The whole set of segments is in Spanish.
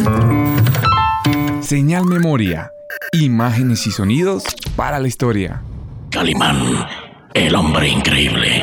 Señal Memoria. Imágenes y sonidos para la historia. Calimán, el hombre increíble.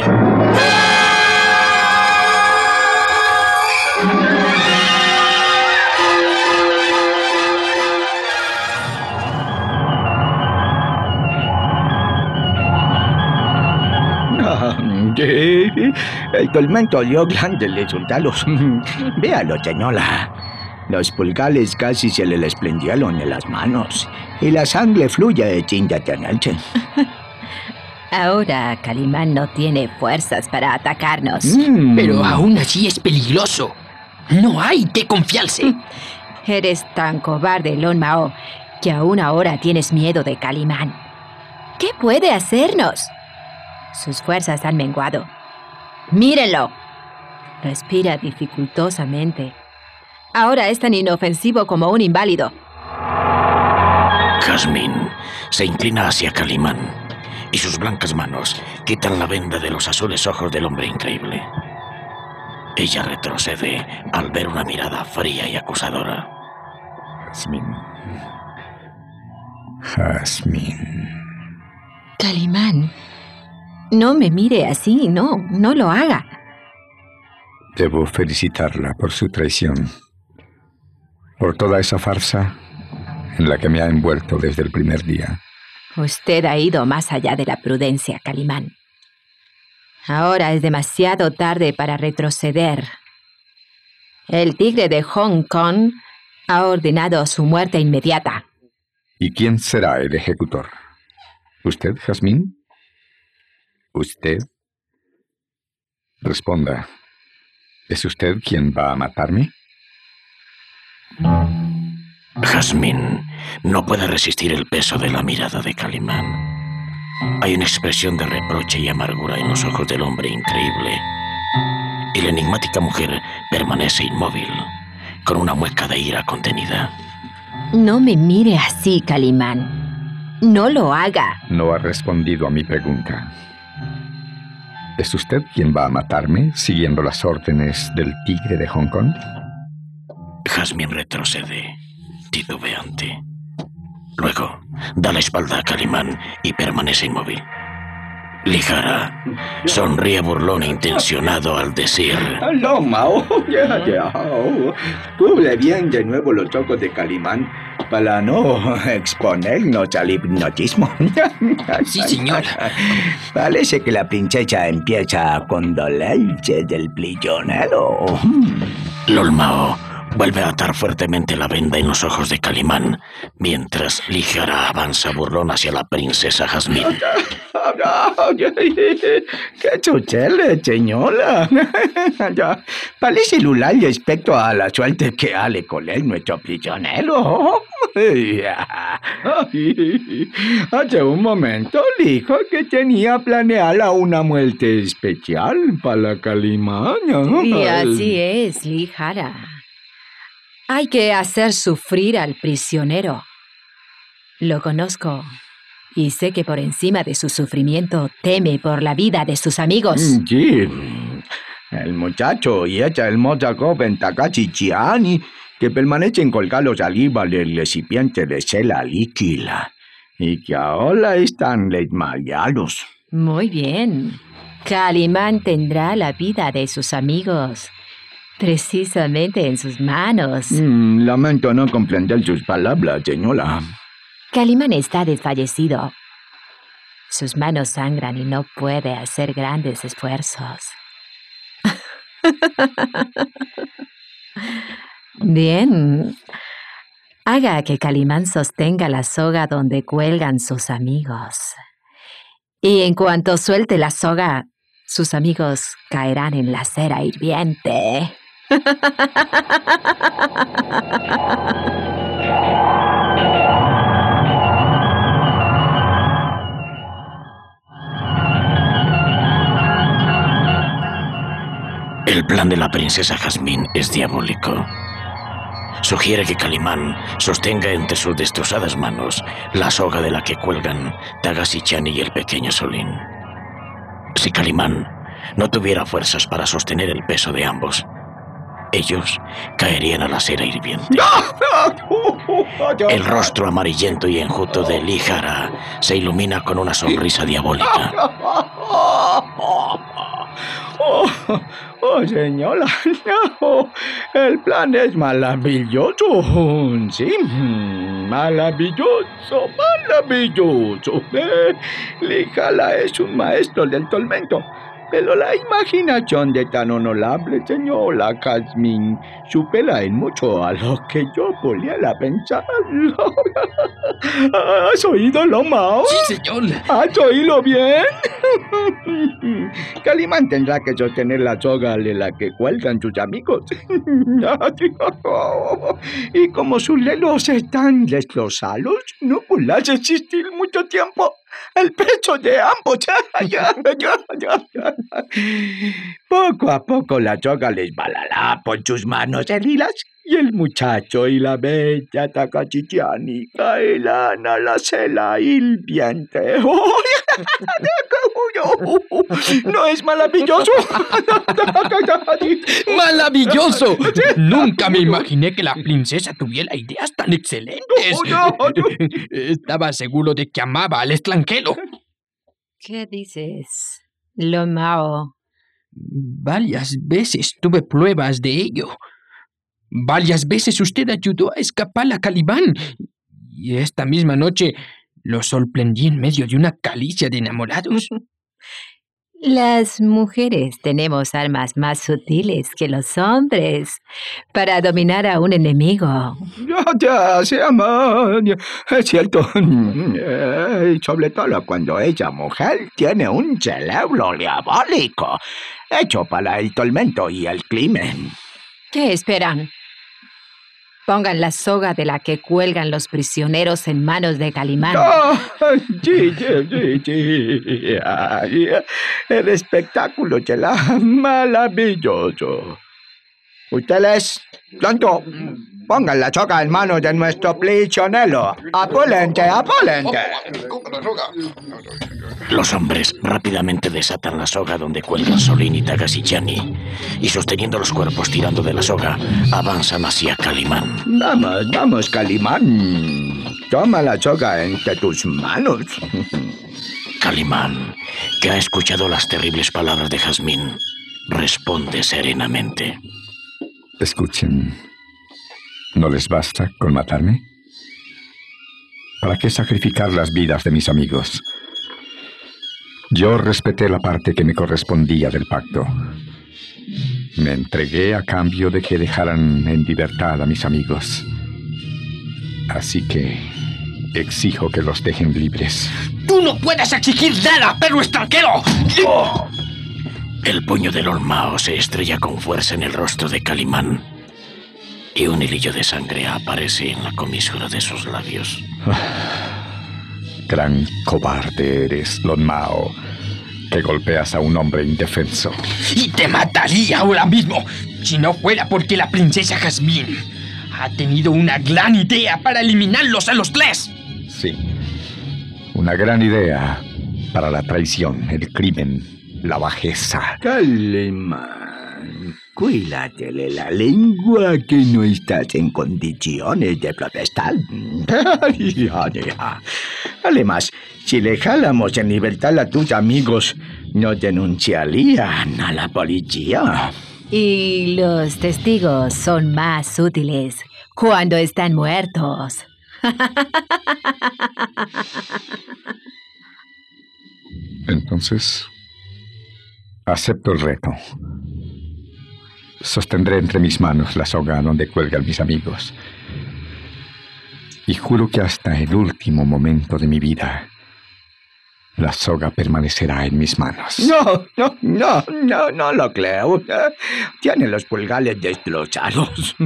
El tormento dio grandes resultados. Véalo, señora. Los pulgares casi se le desprendieron de las manos y la sangre fluye sin detenerse. Ahora Calimán no tiene fuerzas para atacarnos. Pero aún así es peligroso. No hay que confiarse. Eres tan cobarde, Lon Mao, que aún ahora tienes miedo de Calimán. ¿Qué puede hacernos? Sus fuerzas han menguado. ¡Mírenlo! Respira dificultosamente. Ahora es tan inofensivo como un inválido. Jazmín se inclina hacia Calimán y sus blancas manos quitan la venda de los azules ojos del hombre increíble. Ella retrocede al ver una mirada fría y acusadora. Jazmín. Calimán, no me mire así, no lo haga. Debo felicitarla por su traición. Por toda esa farsa en la que me ha envuelto desde el primer día. Usted ha ido más allá de la prudencia, Calimán. Ahora es demasiado tarde para retroceder. El tigre de Hong Kong ha ordenado su muerte inmediata. ¿Y quién será el ejecutor? ¿Usted, Jazmín? ¿Usted? Responda. ¿Es usted quien va a matarme? Jazmín no puede resistir el peso de la mirada de Calimán. Hay una expresión de reproche y amargura en los ojos del hombre increíble. Y la enigmática mujer permanece inmóvil, con una mueca de ira contenida. No me mire así, Calimán. No lo haga. No ha respondido a mi pregunta. ¿Es usted quien va a matarme siguiendo las órdenes del tigre de Hong Kong? Jazmín retrocede, titubeante. Luego, da la espalda a Calimán y permanece inmóvil. Lijara sonríe burlón e intencionado al decir: No, Mao, ya. Cubre bien de nuevo los ojos de Calimán para no exponernos al hipnotismo. Sí, señor. Parece que la princesa empieza a condolerse del prisionero. Lon Mao vuelve a atar fuertemente la venda en los ojos de Calimán, mientras Lijara avanza burlón hacia la princesa Jazmín. ¿Qué sucede, señora? Parece lular respecto a la suerte que ha de correr nuestro prisionero. Hace un momento dijo que tenía planeada una muerte especial para Calimán. Y así es, Lijara. Hay que hacer sufrir al prisionero. Lo conozco y sé que por encima de su sufrimiento teme por la vida de sus amigos. Sí, el muchacho y esa hermosa joven Takashi Chiani que permanecen colgados arriba del recipiente de cera líquida y que ahora están desmayados. Muy bien. Calimán tendrá la vida de sus amigos precisamente en sus manos. Lamento no comprender sus palabras, señora. Calimán está desfallecido. Sus manos sangran y no puede hacer grandes esfuerzos. Bien. Haga que Calimán sostenga la soga donde cuelgan sus amigos. Y en cuanto suelte la soga, sus amigos caerán en la cera hirviente. El plan de la princesa Jazmín es diabólico. Sugiere que Calimán sostenga entre sus destrozadas manos la soga de la que cuelgan Takashi Chiani y el pequeño Solín. Si Calimán no tuviera fuerzas para sostener el peso de ambos, ellos caerían a la cera hirviente. El rostro amarillento y enjuto de Lijara se ilumina con una sonrisa diabólica. Señora, no, el plan es maravilloso, sí, maravilloso. Lijala es un maestro del tormento, pero la imaginación de tan honorable señora Jazmín supera en mucho a lo que yo pudiera pensar. ¿Has oído, Lon Mao? Sí, señor. ¿Has oído bien? Calimán tendrá que sostener la soga de la que cuelgan sus amigos. Y como sus lelos están destrozados, no podrá resistir mucho tiempo el peso de ambos. Poco a poco la soga les balará por sus manos heridas y el muchacho y la bella Takachichiani caerán a la cela hirviente. ¿No es maravilloso? ¡Maravilloso! Nunca me imaginé que la princesa tuviera ideas tan excelentes. Estaba seguro de que amaba al extranjero. ¿Qué dices, Lon Mao? Varias veces tuve pruebas de ello. Varias veces usted ayudó a escapar a Calimán. Y esta misma noche lo sorprendí en medio de una caricia de enamorados. Las mujeres tenemos armas más sutiles que los hombres para dominar a un enemigo. Ya, se ama. Es cierto. Sobre todo cuando ella, mujer, tiene un cerebro diabólico, hecho para el tormento y el crimen. ¿Qué esperan? Pongan la soga de la que cuelgan los prisioneros en manos de Calimán. Sí. El espectáculo será maravilloso. Ustedes, pronto, pongan la soga en manos de nuestro prisionero. ¡Apúlense! Los hombres rápidamente desatan la soga donde cuelgan Solín y Takashichani y sosteniendo los cuerpos tirando de la soga, avanzan hacia Calimán. Vamos, Calimán. Toma la soga entre tus manos. Calimán, que ha escuchado las terribles palabras de Jazmín, responde serenamente. Escuchen, ¿no les basta con matarme? ¿Para qué sacrificar las vidas de mis amigos? Yo respeté la parte que me correspondía del pacto. Me entregué a cambio de que dejaran en libertad a mis amigos. Así que exijo que los dejen libres. ¡Tú no puedes exigir nada, perro extranjero! ¡Oh! El puño de Lon Mao se estrella con fuerza en el rostro de Calimán y un hilillo de sangre aparece en la comisura de sus labios. Gran cobarde eres, Lon Mao, que golpeas a un hombre indefenso. Y te mataría ahora mismo si no fuera porque la princesa Jazmín ha tenido una gran idea para eliminarlos a los tres. Sí, una gran idea para la traición, el crimen, la bajeza. Calimán, cuídate de la lengua, que no estás en condiciones de protestar. Además, si dejáramos en libertad a tus amigos, nos denunciarían a la policía. Y los testigos son más útiles cuando están muertos. Entonces, acepto el reto. Sostendré entre mis manos la soga donde cuelgan mis amigos. Y juro que hasta el último momento de mi vida, la soga permanecerá en mis manos. No lo creo. Tiene los pulgares destrozados.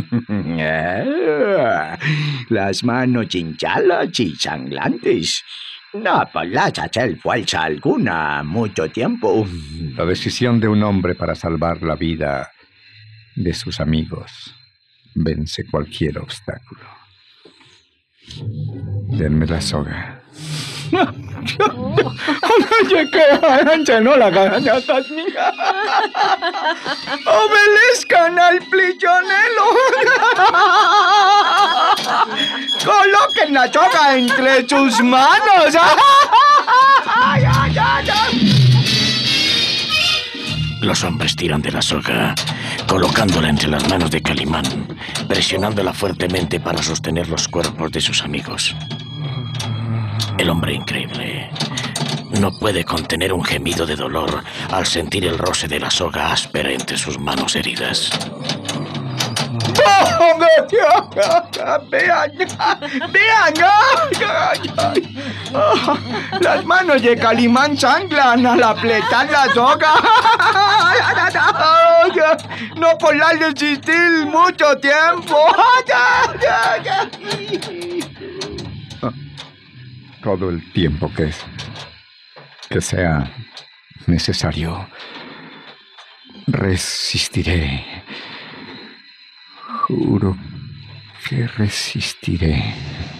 Las manos hinchadas y sangrantes. No podrás hacer fuerza alguna mucho tiempo. La decisión de un hombre para salvar la vida de sus amigos vence cualquier obstáculo. Denme la soga. Oye, que no la gana, Jazmín. Obedezcan al prisionero. Coloquen la soga entre sus manos. Ay, ay, ay, ay. Los hombres tiran de la soga, colocándola entre las manos de Calimán, presionándola fuertemente para sostener los cuerpos de sus amigos. El hombre increíble no puede contener un gemido de dolor al sentir el roce de la soga áspera entre sus manos heridas. Vean, vean. Las manos de Calimán sangran al apretar la soga. No podrá resistir mucho tiempo. Todo el tiempo que sea necesario, resistiré. Juro que resistiré.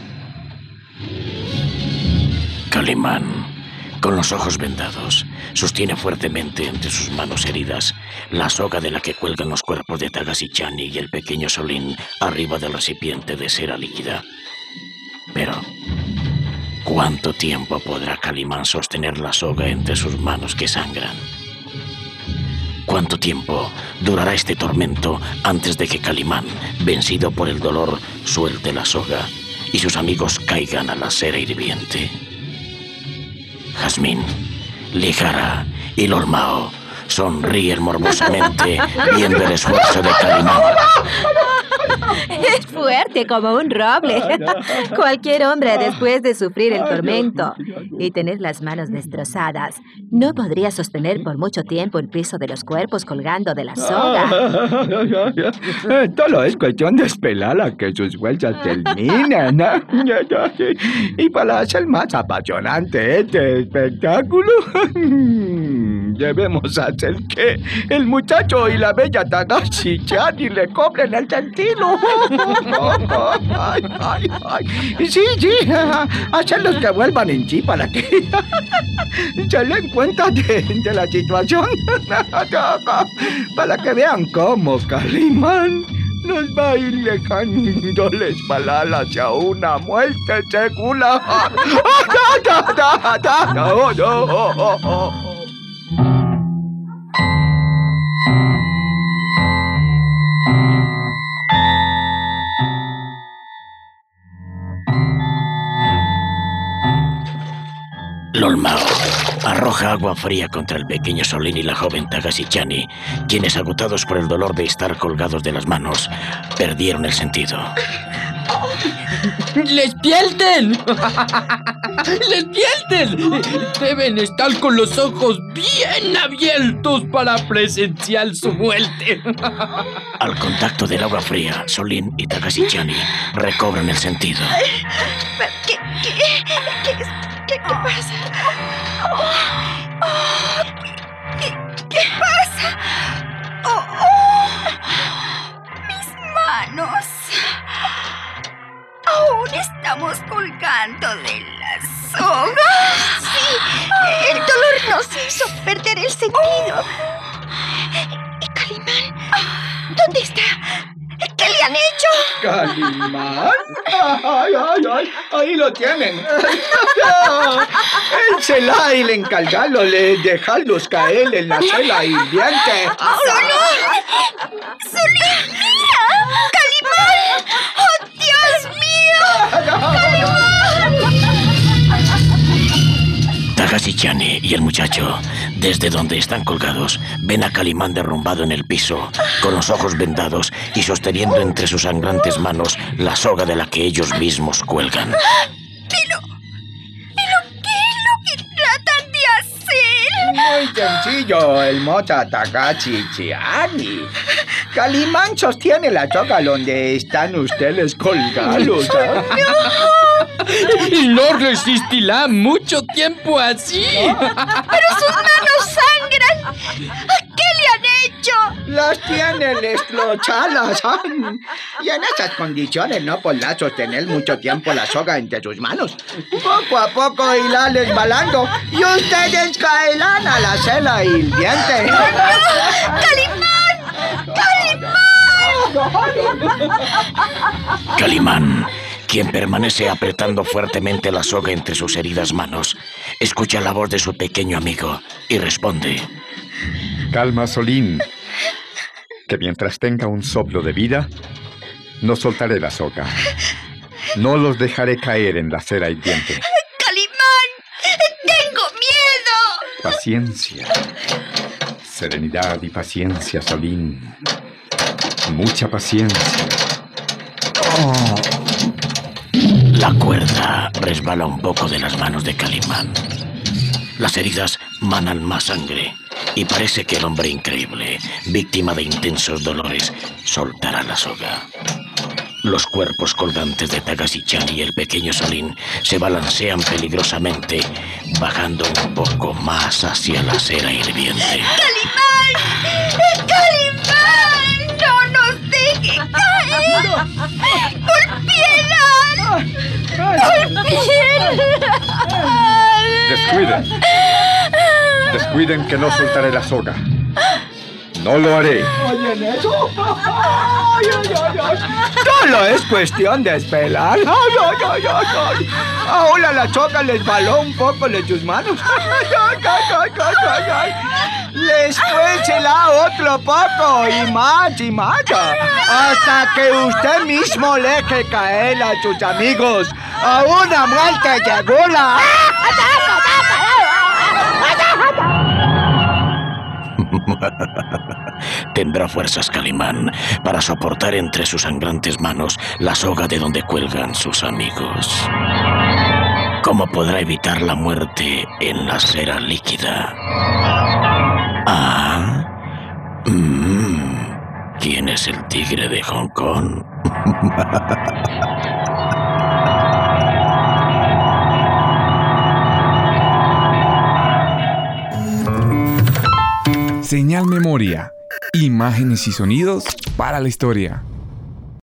Calimán, con los ojos vendados, sostiene fuertemente entre sus manos heridas la soga de la que cuelgan los cuerpos de Takashi Chani y el pequeño Solín arriba del recipiente de cera líquida. Pero ¿cuánto tiempo podrá Calimán sostener la soga entre sus manos que sangran? ¿Cuánto tiempo durará este tormento antes de que Calimán, vencido por el dolor, suelte la soga y sus amigos caigan a la cera hirviente? Jazmín, Ligara y Lolmao sonríen morbosamente viendo el esfuerzo de Calimán. Es fuerte como un roble. Cualquier hombre, después de sufrir el tormento y tener las manos destrozadas, no podría sostener por mucho tiempo el peso de los cuerpos colgando de la soga. Todo es cuestión de esperar a que sus fuerzas terminen. Y para hacer más apasionante este espectáculo, debemos hacer que el muchacho y la bella Takashi Chani le cobren el sentido. Ay, ay, ay. Sí, hacerlos que vuelvan en sí para que se den cuenta de la situación. Para que vean cómo Calimán nos va a ir dejándoles palar hacia una muerte segura. Lolmao arroja agua fría contra el pequeño Solín y la joven Takashi Chani, quienes, agotados por el dolor de estar colgados de las manos, perdieron el sentido. ¡Despierten! ¡Despierten! Deben estar con los ojos bien abiertos para presenciar su muerte. Al contacto del agua fría, Solín y Takashi Chani recobran el sentido. ¿Qué pasa? ¿Qué pasa? Mis manos. Aún estamos colgando de la soga. Sí, el dolor nos hizo perder el sentido. ¿Y Calimán? ¿Dónde está? ¿Qué le han hecho? ¿Calimán? Ay, ay, ay, ahí lo tienen. El Celay le encargado de dejarlos caer en la cela hirviente. ¡Solín! ¡Mira! ¡Calimán! ¡Oh, Dios mío! ¡Calimán! Takashi Chani y el muchacho, desde donde están colgados, ven a Calimán derrumbado en el piso, con los ojos vendados y sosteniendo entre sus sangrantes manos la soga de la que ellos mismos cuelgan. ¿Pero qué es lo que tratan de hacer? Muy sencillo, el moza Takashi Chani. Calimán sostiene la soga donde están ustedes colgados. Y no resistirá mucho tiempo así. ¡Pero sus manos sangran! ¿Qué le han hecho? Las tiene desplochadas. Y en esas condiciones no podrá sostener mucho tiempo la soga entre sus manos. Poco a poco irá resbalando y ustedes caerán a la cela hirviente. Calimán, quien permanece apretando fuertemente la soga entre sus heridas manos, escucha la voz de su pequeño amigo y responde: Calma, Solín, que mientras tenga un soplo de vida, no soltaré la soga. No los dejaré caer en la cera hirviente. ¡Calimán! ¡Tengo miedo! Paciencia. Serenidad y paciencia, Solín. Mucha paciencia. La cuerda resbala un poco de las manos de Calimán. Las heridas manan más sangre y parece que el hombre increíble, víctima de intensos dolores, soltará la soga. Los cuerpos colgantes de Takashi-chan y el pequeño Solín se balancean peligrosamente, bajando un poco más hacia la cera hirviente. ¡Calimán! ¡Calimán! ¡No nos deje caer! ¡Por piedad! ¡Por piedad! Descuiden. Descuiden que no soltaré la soga. No lo haré. ¿Oyen eso? Solo es cuestión de esperar. Ahora la soga les baló un poco de sus manos. Después será otro poco y más hasta que usted mismo deje caer a sus amigos a una muerte segura. Tendrá fuerzas Calimán para soportar entre sus sangrantes manos la soga de donde cuelgan sus amigos. ¿Cómo podrá evitar la muerte en la cera líquida? ¿Quién es el tigre de Hong Kong? Señal Memoria. Imágenes y sonidos para la historia.